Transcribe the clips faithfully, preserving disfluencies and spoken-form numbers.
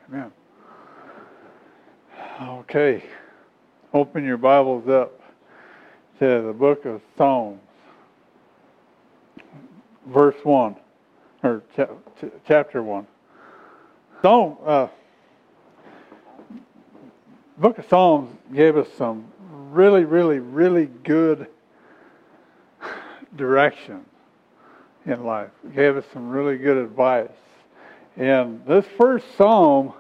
Amen. Okay. Open your Bibles up to the book of Psalms, verse one, or cha- ch- chapter one. Psalm, uh, book of Psalms gave us some really, really, really good direction in life. It gave us some really good advice. And this first psalm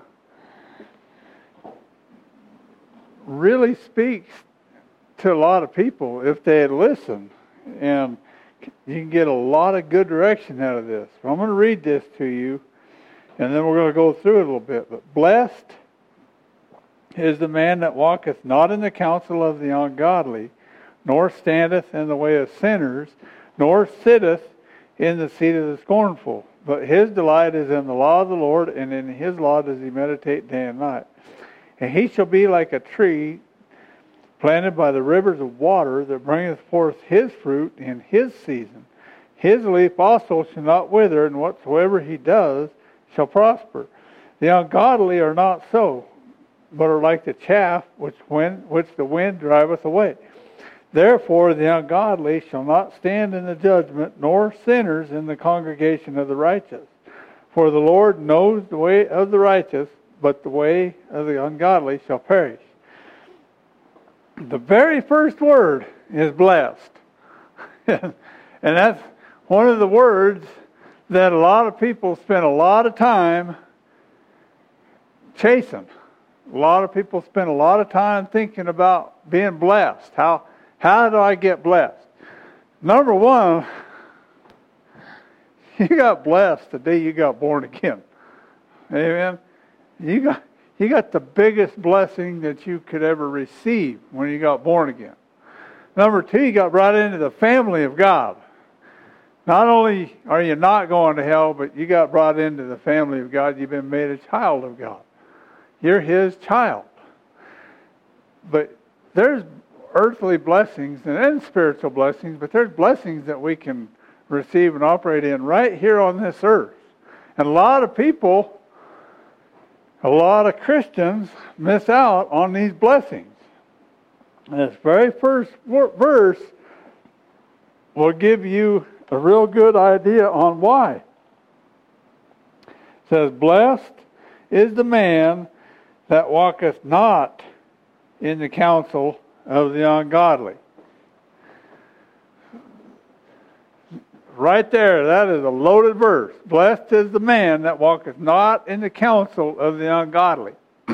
really speaks to a lot of people if they had listened. And you can get a lot of good direction out of this. So I'm going to read this to you, and then we're going to go through it a little bit. But blessed is the man that walketh not in the counsel of the ungodly, nor standeth in the way of sinners, nor sitteth in the seat of the scornful. But his delight is in the law of the Lord, and in his law does he meditate day and night. And he shall be like a tree planted by the rivers of water, that bringeth forth his fruit in his season. His leaf also shall not wither, and whatsoever he does shall prosper. The ungodly are not so, but are like the chaff which, wind, which the wind driveth away. Therefore the ungodly shall not stand in the judgment, nor sinners in the congregation of the righteous. For the Lord knows the way of the righteous, but the way of the ungodly shall perish. The very first word is blessed. And that's one of the words that a lot of people spend a lot of time chasing. A lot of people spend a lot of time thinking about being blessed. How how do I get blessed? Number one, you got blessed the day you got born again. Amen. You got you got the biggest blessing that you could ever receive when you got born again. Number two, you got brought into the family of God. Not only are you not going to hell, but you got brought into the family of God. You've been made a child of God. You're His child. But there's earthly blessings and then spiritual blessings, but there's blessings that we can receive and operate in right here on this earth. And a lot of people, a lot of Christians miss out on these blessings. And this very first verse will give you a real good idea on why. It says, blessed is the man that walketh not in the counsel of the ungodly. Right there, that is a loaded verse. Blessed is the man that walketh not in the counsel of the ungodly.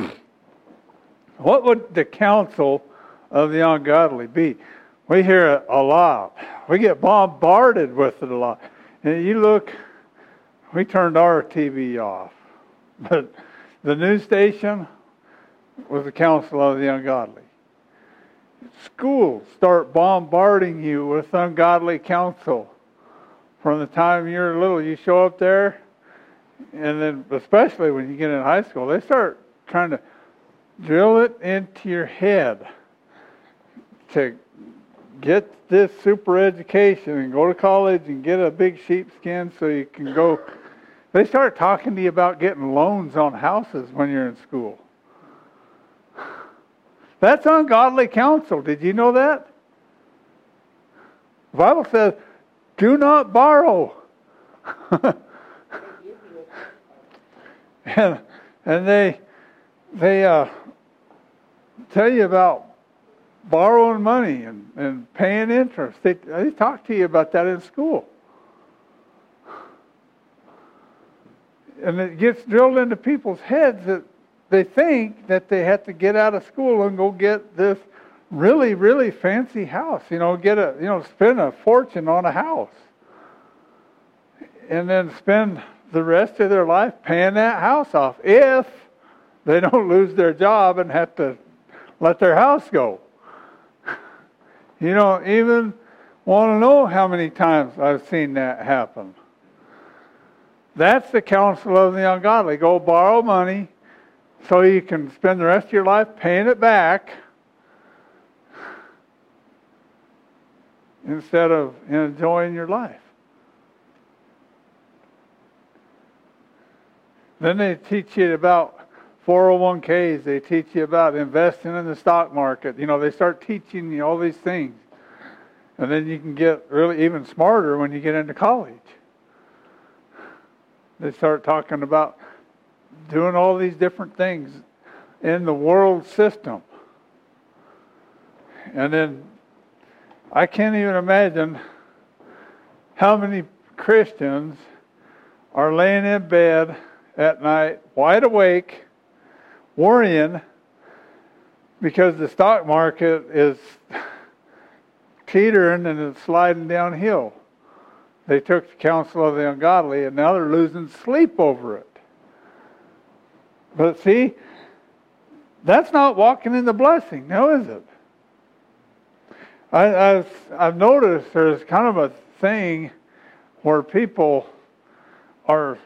What would the counsel of the ungodly be? We hear it a lot. We get bombarded with it a lot. And you look, we turned our T V off. But the news station was the counsel of the ungodly. Schools start bombarding you with ungodly counsel. From the time you're little, you show up there, and then especially when you get in high school, they start trying to drill it into your head to get this super education and go to college and get a big sheepskin so you can go. They start talking to you about getting loans on houses when you're in school. That's ungodly counsel. Did you know that? The Bible says, do not borrow. and and they they uh, tell you about borrowing money and, and paying interest. They, they talk to you about that in school. And it gets drilled into people's heads that they think that they have to get out of school and go get this really, really fancy house. You know, get a, you know, spend a fortune on a house. And then spend the rest of their life paying that house off if they don't lose their job and have to let their house go. You don't even want to know how many times I've seen that happen. That's the counsel of the ungodly. Go borrow money so you can spend the rest of your life paying it back instead of enjoying your life. Then they teach you about four oh one k's, they teach you about investing in the stock market. You know, they start teaching you all these things. And then you can get really even smarter when you get into college. They start talking about doing all these different things in the world system. And then I can't even imagine how many Christians are laying in bed at night, wide awake, worrying because the stock market is teetering and it's sliding downhill. They took the counsel of the ungodly and now they're losing sleep over it. But see, that's not walking in the blessing, now is it? I, I've, I've noticed there's kind of a thing where people are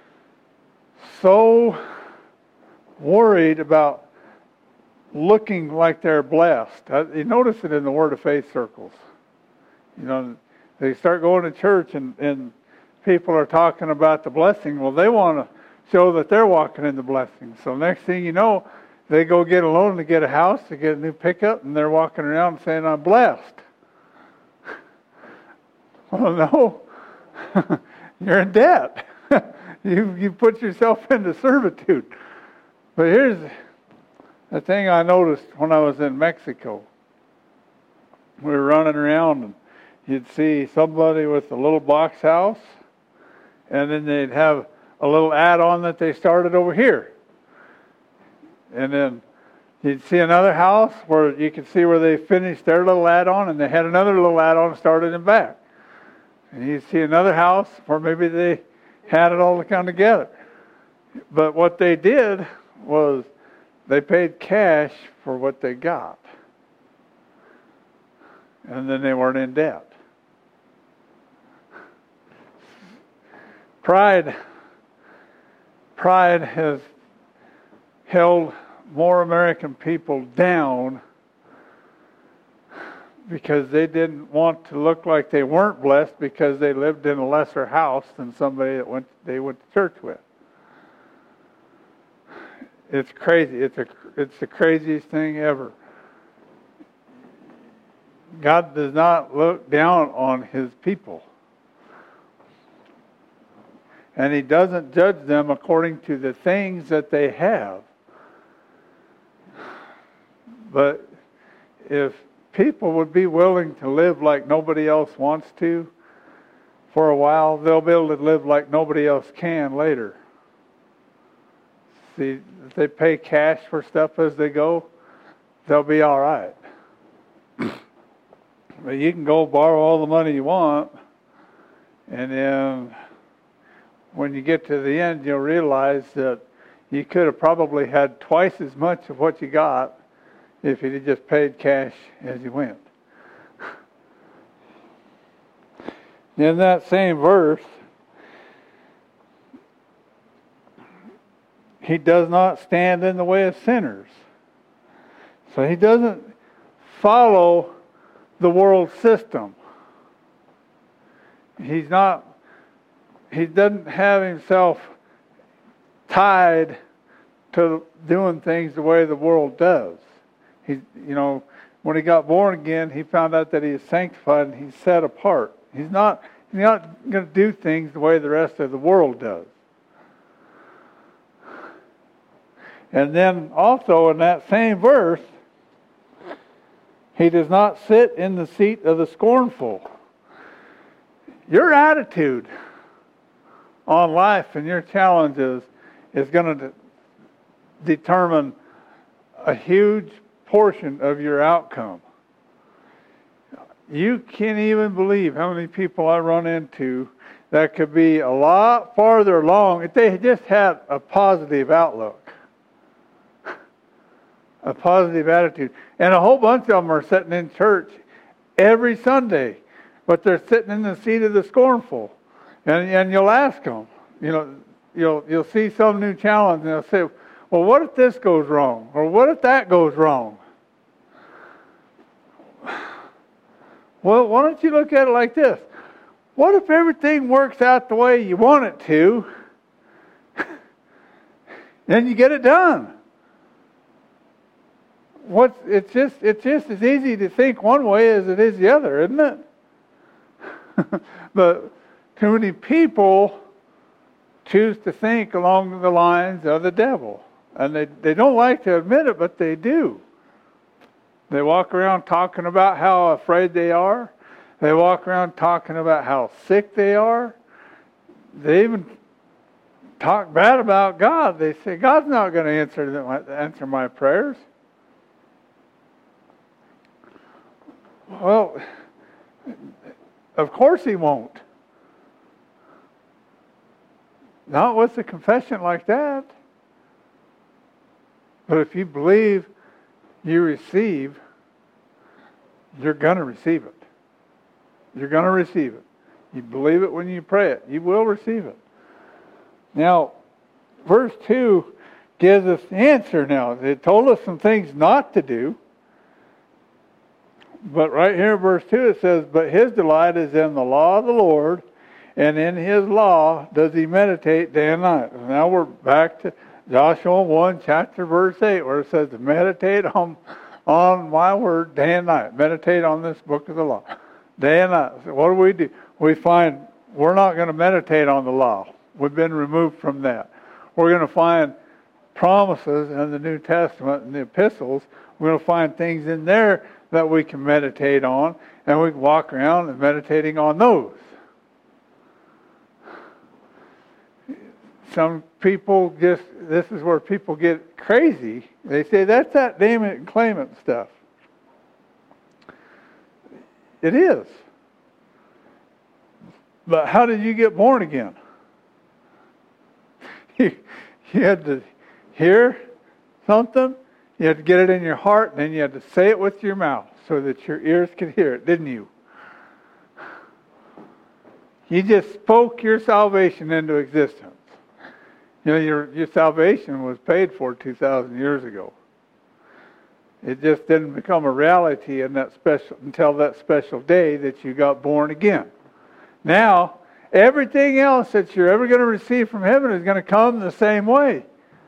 so worried about looking like they're blessed. You notice it in the Word of Faith circles. You know, they start going to church and, and people are talking about the blessing. Well, they want to show that they're walking in the blessing. So next thing you know, they go get a loan to get a house, to get a new pickup, and they're walking around saying, I'm blessed. Well, no. You're in debt. you you put yourself into servitude. But here's the thing I noticed when I was in Mexico. We were running around and you'd see somebody with a little box house, and then they'd have a little add-on that they started over here. And then you'd see another house where you could see where they finished their little add-on, and they had another little add-on started in back. And you'd see another house where maybe they had it all to come together. But what they did was they paid cash for what they got. And then they weren't in debt. Pride, pride has held more American people down because they didn't want to look like they weren't blessed because they lived in a lesser house than somebody that went they went to church with. It's crazy. It's a it's the craziest thing ever. God does not look down on His people. And He doesn't judge them according to the things that they have. But if people would be willing to live like nobody else wants to for a while, they'll be able to live like nobody else can later. See, if they pay cash for stuff as they go, they'll be all right. But you can go borrow all the money you want, and then when you get to the end, you'll realize that you could have probably had twice as much of what you got if you had just paid cash as you went. In that same verse, He does not stand in the way of sinners. So He doesn't follow the world system. He's not, He doesn't have Himself tied to doing things the way the world does. He, you know, when He got born again, He found out that He is sanctified and He's set apart. He's not, he's not going to do things the way the rest of the world does. And then also in that same verse, He does not sit in the seat of the scornful. Your attitude on life and your challenges is going to de- determine a huge portion of your outcome. You can't even believe how many people I run into that could be a lot farther along if they just had a positive outlook. A positive attitude. And a whole bunch of them are sitting in church every Sunday, but they're sitting in the seat of the scornful. And and you'll ask them, you know, you'll you'll see some new challenge, and they'll say, well, what if this goes wrong? Or what if that goes wrong? Well, why don't you look at it like this? What if everything works out the way you want it to, and you get it done? what's it's just it's just as easy to think one way as it is the other, isn't it? But too many people choose to think along the lines of the devil. And they, they don't like to admit it, but they do. They walk around talking about how afraid they are. They walk around talking about how sick they are. They even talk bad about God. They say, God's not going to answer them, answer my prayers. Well, of course He won't. Not with a confession like that. But if you believe you receive, you're going to receive it. You're going to receive it. You believe it when you pray it. You will receive it. Now, verse two gives us the answer now. It told us some things not to do. But right here in verse two it says, but his delight is in the law of the Lord, and in his law does he meditate day and night. Now we're back to Joshua one, chapter verse eight, where it says to meditate on, on my word day and night. Meditate on this book of the law. Day and night. So what do we do? We find we're not going to meditate on the law. We've been removed from that. We're going to find promises in the New Testament and the epistles. We're going to find things in there that we can meditate on, and we can walk around and meditating on those. Some people just, this is where people get crazy. They say, that's that name it and claim it stuff. It is. But how did you get born again? You, you had to hear something, you had to get it in your heart, and then you had to say it with your mouth so that your ears could hear it, didn't you? You just spoke your salvation into existence. You know, your your salvation was paid for two thousand years ago. It just didn't become a reality in that special until that special day that you got born again. Now, everything else that you're ever going to receive from heaven is going to come the same way.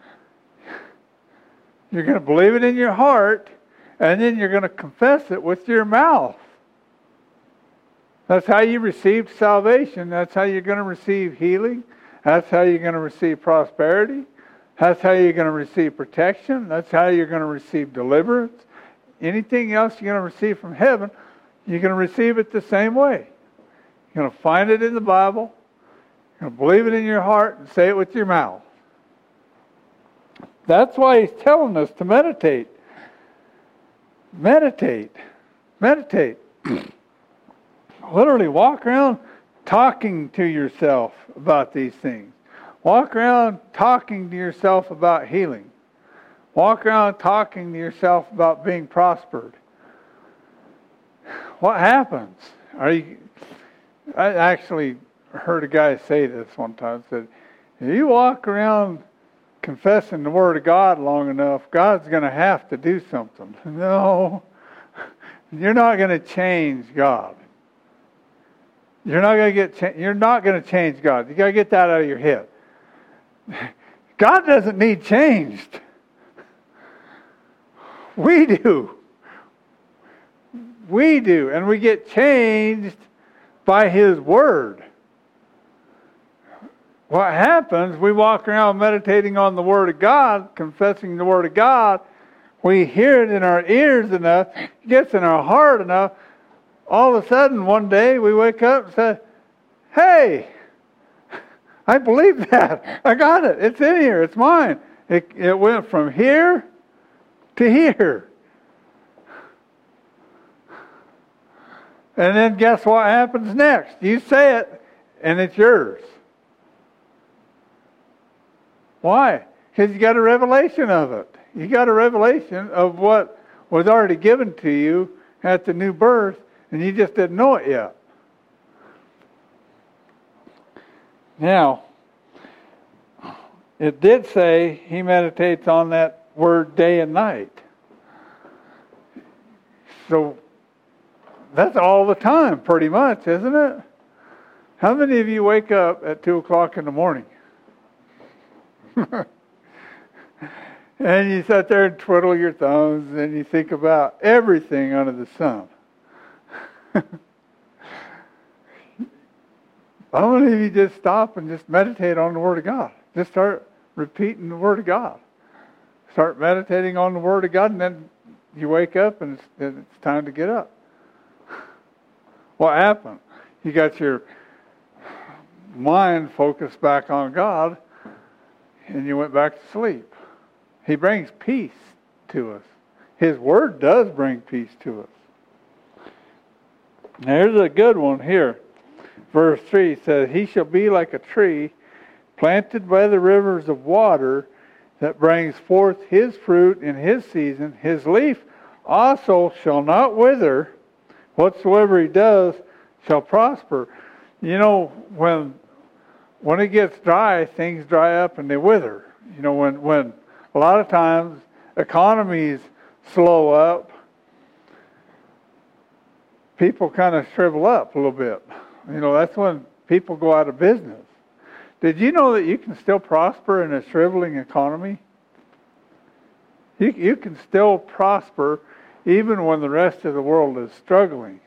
You're going to believe it in your heart, and then you're going to confess it with your mouth. That's how you received salvation. That's how you're going to receive healing. That's how you're going to receive prosperity. That's how you're going to receive protection. That's how you're going to receive deliverance. Anything else you're going to receive from heaven, you're going to receive it the same way. You're going to find it in the Bible. You're going to believe it in your heart and say it with your mouth. That's why He's telling us to meditate. Meditate. Meditate. Literally walk around talking to yourself about these things. Walk around talking to yourself about healing. Walk around talking to yourself about being prospered. What happens? Are you? I actually heard a guy say this one time. Said, if you walk around confessing the Word of God long enough, God's going to have to do something. No, you're not going to change God. You're not going to get. Cha- you're not going to change God. You got to get that out of your head. God doesn't need changed. We do. We do, and we get changed by His Word. What happens? We walk around meditating on the Word of God, confessing the Word of God. We hear it in our ears enough, it gets in our heart enough. All of a sudden, one day, we wake up and say, hey, I believe that. I got it. It's in here. It's mine. It, it went from here to here. And then guess what happens next? You say it, and it's yours. Why? Because you got a revelation of it. You got a revelation of what was already given to you at the new birth, and you just didn't know it yet. Now, it did say he meditates on that word day and night. So that's all the time, pretty much, isn't it? How many of you wake up at two o'clock in the morning? And you sit there and twiddle your thumbs and you think about everything under the sun. I wonder if you just stop and just meditate on the Word of God. Just start repeating the Word of God. Start meditating on the Word of God, and then you wake up and it's, and it's time to get up. What happened? You got your mind focused back on God, and you went back to sleep. He brings peace to us. His Word does bring peace to us. Now, here's a good one here. Verse three says, He shall be like a tree planted by the rivers of water that brings forth his fruit in his season. His leaf also shall not wither. Whatsoever he does shall prosper. You know, when when it gets dry, things dry up and they wither. You know, when, when a lot of times economies slow up, people kind of shrivel up a little bit. You know, that's when people go out of business. Did you know that you can still prosper in a shriveling economy? You, you can still prosper even when the rest of the world is struggling.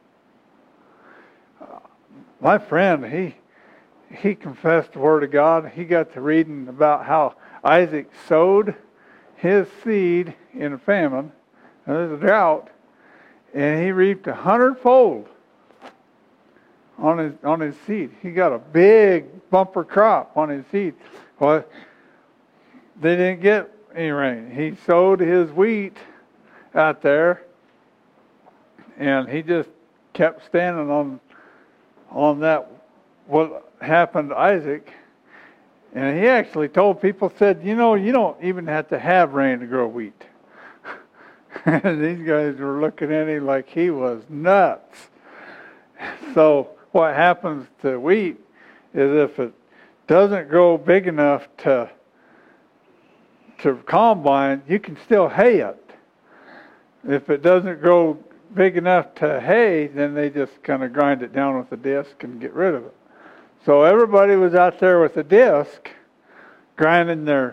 Uh, my friend, he he confessed the Word of God. He got to reading about how Isaac sowed his seed in a famine, and there's a drought, and he reaped a hundredfold on his on his seed. He got a big bumper crop on his seed. Well, they didn't get any rain. He sowed his wheat out there, and he just kept standing on on that what happened to Isaac. And he actually told people, said, you know, you don't even have to have rain to grow wheat. And these guys were looking at him like he was nuts. So what happens to wheat is if it doesn't grow big enough to to combine, you can still hay it. If it doesn't grow big enough to hay, then they just kind of grind it down with a disc and get rid of it. So everybody was out there with a disc, grinding their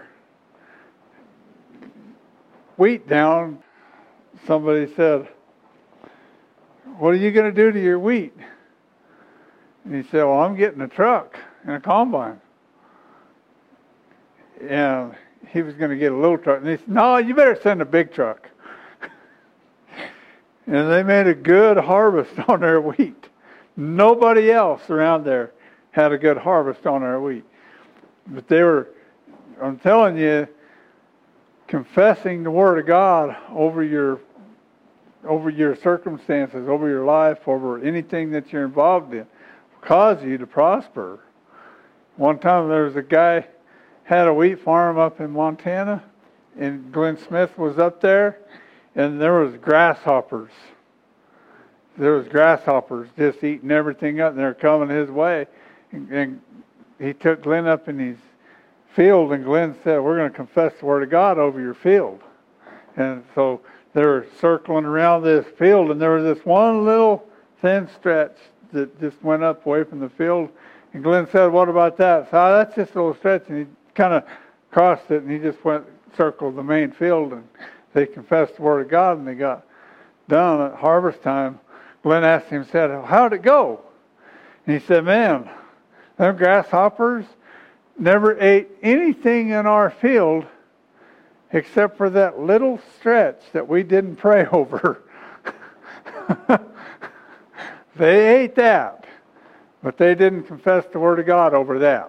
wheat down. Somebody said, what are you going to do to your wheat? And he said, well, I'm getting a truck and a combine. And he was going to get a little truck. And he said, no, you better send a big truck. And they made a good harvest on their wheat. Nobody else around there had a good harvest on their wheat. But they were, I'm telling you, confessing the Word of God over your over your circumstances, over your life, over anything that you're involved in, will cause you to prosper. One time there was a guy had a wheat farm up in Montana, and Glenn Smith was up there, and there was grasshoppers. There was grasshoppers just eating everything up, and they were coming his way. And, and he took Glenn up in his field, and Glenn said, we're going to confess the Word of God over your field. And so they were circling around this field, and there was this one little thin stretch that just went up away from the field. And Glenn said, what about that? So oh, that's just a little stretch. And he kind of crossed it, and he just went circled the main field, and they confessed the Word of God, and they got done at harvest time. Glenn asked him, said, how'd it go? And he said, man, them grasshoppers never ate anything in our field except for that little stretch that we didn't pray over. They ate that, but they didn't confess the Word of God over that.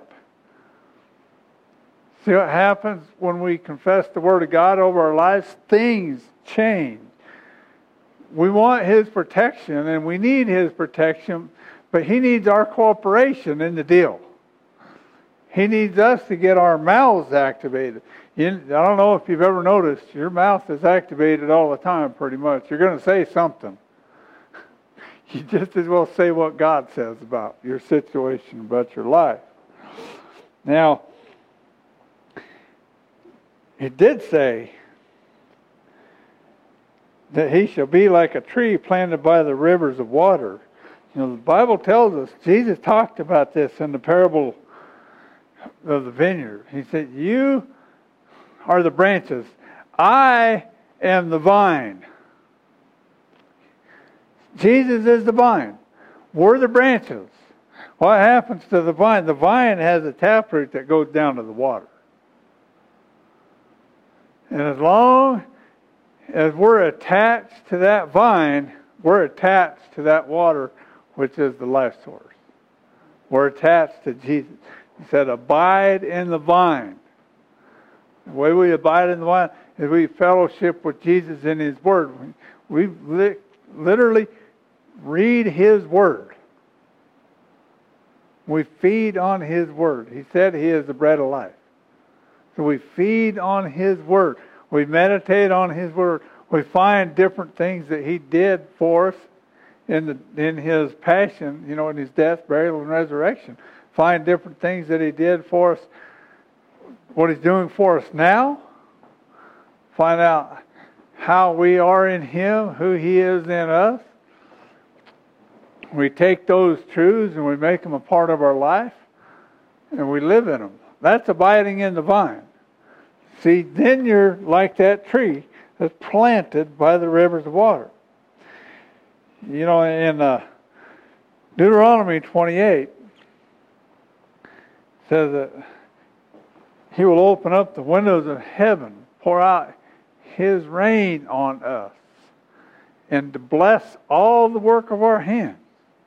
See what happens when we confess the Word of God over our lives? Things change. We want His protection, and we need His protection, but He needs our cooperation in the deal. He needs us to get our mouths activated. You, I don't know if you've ever noticed, your mouth is activated all the time pretty much. You're going to say something. You just as well say what God says about your situation, about your life. Now, it did say that he shall be like a tree planted by the rivers of water. You know, the Bible tells us, Jesus talked about this in the parable of the vineyard. He said, you are the branches. I am the vine. Jesus is the vine. We're the branches. What happens to the vine? The vine has a taproot that goes down to the water. And as long as we're attached to that vine, we're attached to that water, which is the life source. We're attached to Jesus. He said, abide in the vine. The way we abide in the vine is we fellowship with Jesus in His Word. We li- literally read His Word. We feed on His Word. He said He is the bread of life. So we feed on His Word. We meditate on His Word. We find different things that He did for us in the in His passion, you know, in His death, burial, and resurrection. Find different things that He did for us, what He's doing for us now. Find out how we are in Him, who He is in us. We take those truths and we make them a part of our life, and we live in them. That's abiding in the vine. See, then you're like that tree that's planted by the rivers of water. You know, in uh, Deuteronomy twenty-eight, it says that He will open up the windows of heaven, pour out His rain on us, and to bless all the work of our hands.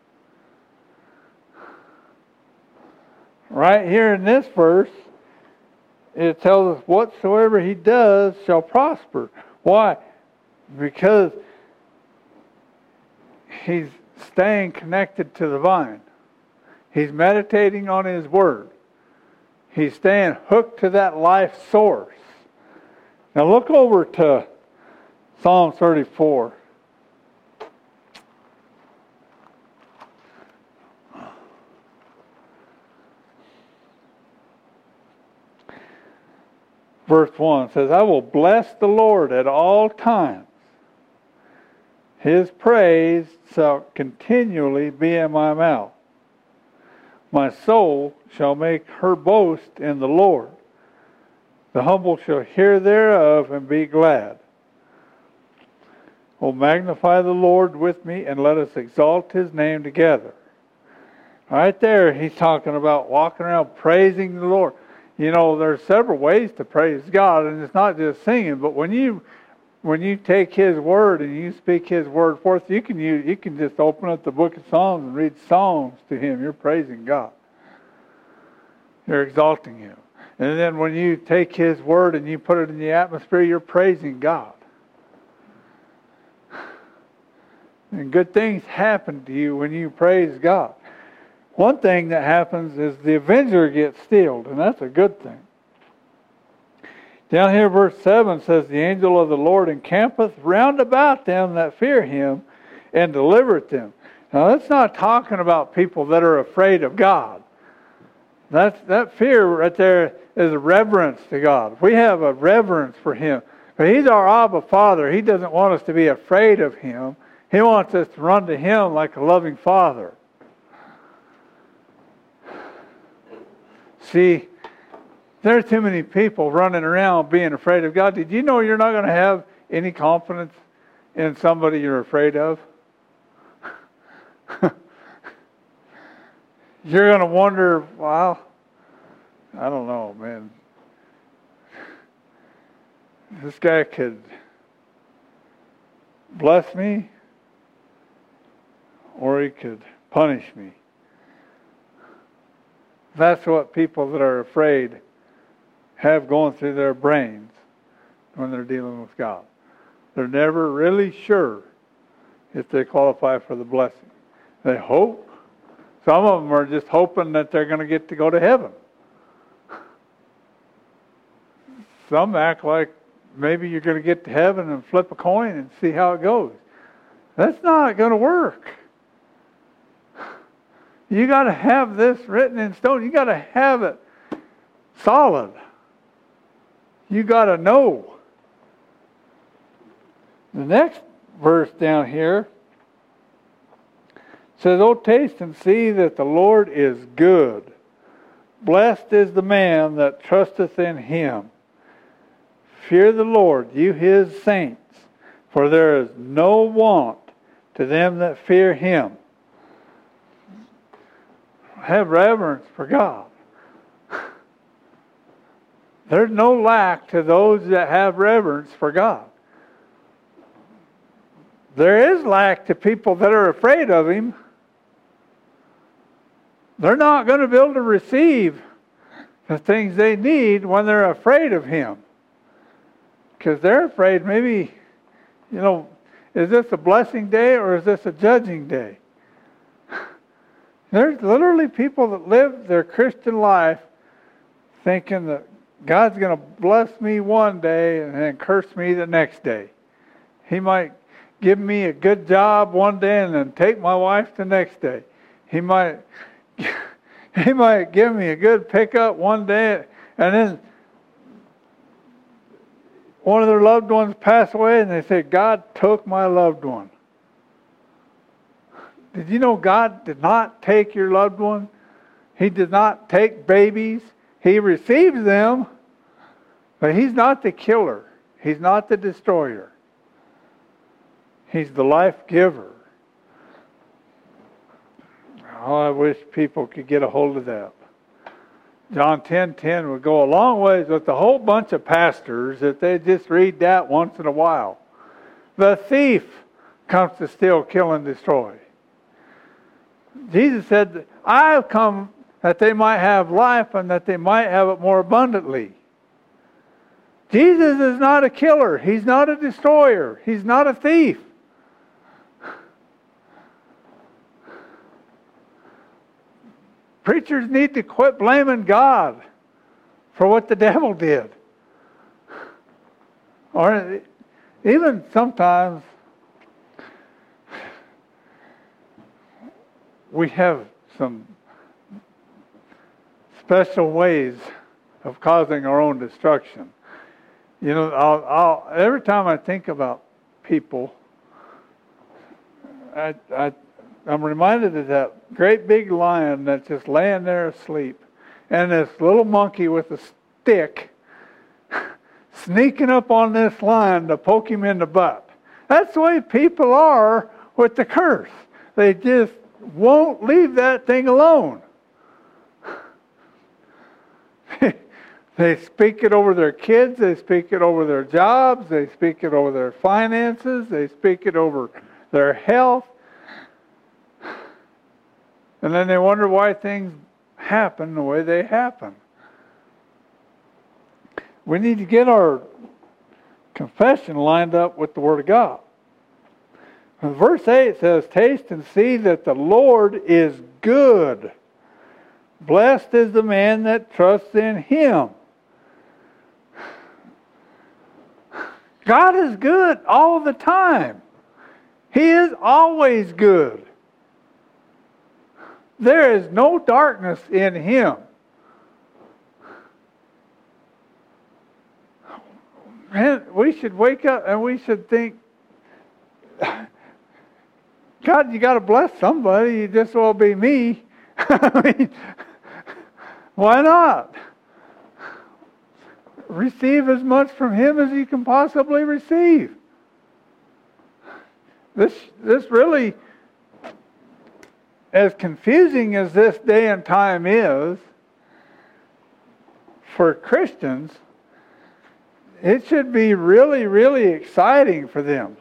Right here in this verse, it tells us whatsoever He does shall prosper. Why? Because He's staying connected to the vine. He's meditating on His Word. He's staying hooked to that life source. Now look over to Psalm thirty-four. Verse one says, I will bless the Lord at all times. His praise shall continually be in my mouth. My soul shall make her boast in the Lord. The humble shall hear thereof and be glad. O magnify the Lord with me, and let us exalt His name together. Right there, he's talking about walking around praising the Lord. You know, there's several ways to praise God, and it's not just singing, but when you when you take His Word and you speak His Word forth, you can you, you can just open up the book of Psalms and read songs to Him. You're praising God. You're exalting Him. And then when you take His Word and you put it in the atmosphere, you're praising God. And good things happen to you when you praise God. One thing that happens is the avenger gets stilled, and that's a good thing. Down here, verse seven says, the angel of the Lord encampeth round about them that fear Him, and delivereth them. Now, that's not talking about people that are afraid of God. That's, that fear right there is a reverence to God. We have a reverence for Him. But He's our Abba Father. He doesn't want us to be afraid of Him. He wants us to run to Him like a loving Father. See, there are too many people running around being afraid of God. Did you know you're not going to have any confidence in somebody you're afraid of? You're going to wonder, well, I don't know, man. This guy could bless me, or he could punish me. That's what people that are afraid have going through their brains when they're dealing with God. They're never really sure if they qualify for the blessing. They hope. Some of them are just hoping that they're going to get to go to heaven. Some act like maybe you're going to get to heaven and flip a coin and see how it goes. That's not going to work. You got to have this written in stone. You got to have it solid. You got to know. The next verse down here says, "O taste and see that the Lord is good. Blessed is the man that trusteth in Him. fear the Lord, you his saints, for there is no want to them that fear him. Have reverence for God. There's no lack to those that have reverence for God. There is lack to people that are afraid of him. They're not going to be able to receive the things they need when they're afraid of him. Because they're afraid, maybe, you know, is this a blessing day or is this a judging day? There's literally people that live their Christian life thinking that God's going to bless me one day and then curse me the next day. He might give me a good job one day and then take my wife the next day. He might he might give me a good pickup one day and then one of their loved ones pass away and they say, God took my loved one. Did you know God did not take your loved one? He did not take babies. He receives them, but he's not the killer. He's not the destroyer. He's the life giver. Oh, I wish people could get a hold of that. John ten ten would go a long ways with a whole bunch of pastors if they just read that once in a while. The thief comes to steal, kill, and destroy. Jesus said, I have come that they might have life and that they might have it more abundantly. Jesus is not a killer. He's not a destroyer. He's not a thief. Preachers need to quit blaming God for what the devil did. Or even sometimes we have some special ways of causing our own destruction. You know, I'll, I'll, every time I think about people, I, I, I'm reminded of that great big lion that's just laying there asleep, and this little monkey with a stick sneaking up on this lion to poke him in the butt. That's the way people are with the curse. They just won't leave that thing alone. They speak it over their kids, they speak it over their jobs, they speak it over their finances, they speak it over their health. And then they wonder why things happen the way they happen. We need to get our confession lined up with the Word of God. In verse eight says, taste and see that the Lord is good. Blessed is the man that trusts in him. God is good all the time. He is always good. There is no darkness in him. Man, we should wake up and we should think, God, you got to bless somebody. You just won't be me. I mean, why not? Receive as much from him as you can possibly receive. This, this really, as confusing as this day and time is, for Christians, it should be really, really exciting for them.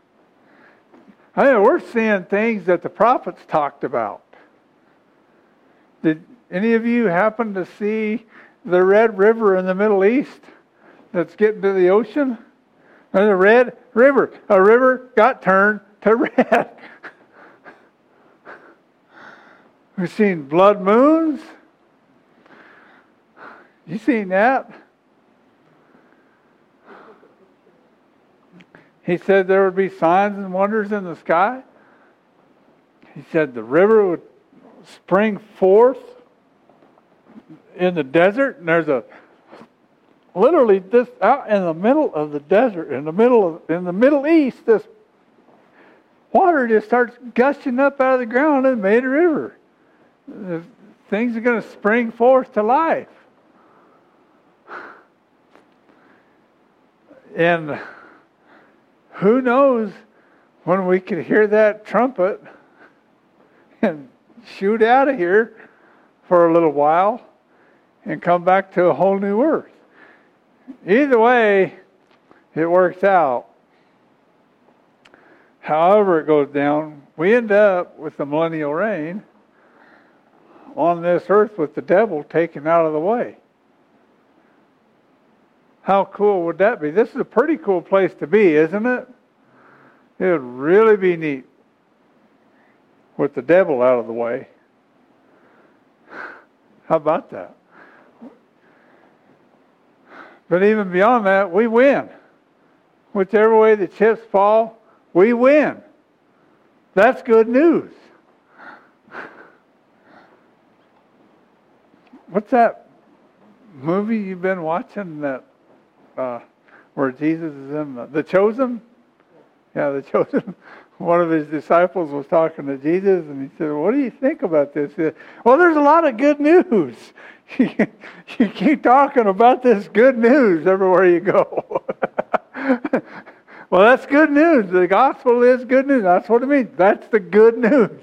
I mean, we're seeing things that the prophets talked about. Did any of you happen to see the Red River in the Middle East that's getting to the ocean? There's a red river. A river got turned to red. We've seen blood moons. You seen that? He said there would be signs and wonders in the sky. He said the river would spring forth in the desert, and there's a literally this out in the middle of the desert, in the middle of in the Middle East, this water just starts gushing up out of the ground and made a river. The things are going to spring forth to life. And who knows when we could hear that trumpet and shoot out of here for a little while and come back to a whole new earth. Either way, it works out. However it goes down, we end up with the millennial reign on this earth with the devil taken out of the way. How cool would that be? This is a pretty cool place to be, isn't it? It would really be neat with the devil out of the way. How about that? But even beyond that, we win. Whichever way the chips fall, we win. That's good news. What's that movie you've been watching that uh, where Jesus is in the, the Chosen? Yeah, The Chosen. One of his disciples was talking to Jesus, and he said, "What do you think about this?" He said, "Well, there's a lot of good news. You keep talking about this good news everywhere you go." Well, that's good news. The gospel is good news. That's what it means. That's the good news.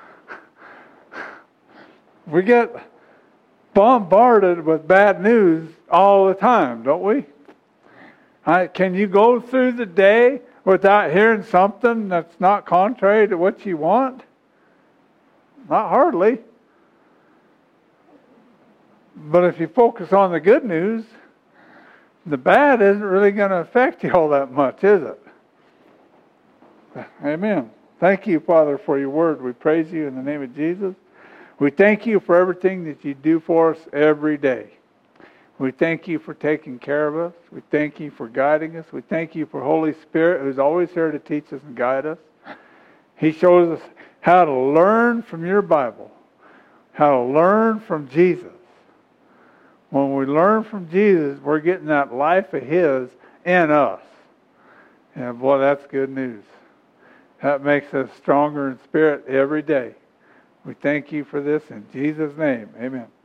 We get bombarded with bad news all the time, don't we? I, can you go through the day without hearing something that's not contrary to what you want? Not hardly. But if you focus on the good news, the bad isn't really going to affect you all that much, is it? Amen. Thank you, Father, for your word. We praise you in the name of Jesus. We thank you for everything that you do for us every day. We thank you for taking care of us. We thank you for guiding us. We thank you for Holy Spirit, who's always here to teach us and guide us. He shows us how to learn from your Bible, how to learn from Jesus. When we learn from Jesus, we're getting that life of His in us. And boy, that's good news. That makes us stronger in spirit every day. We thank you for this in Jesus' name. Amen.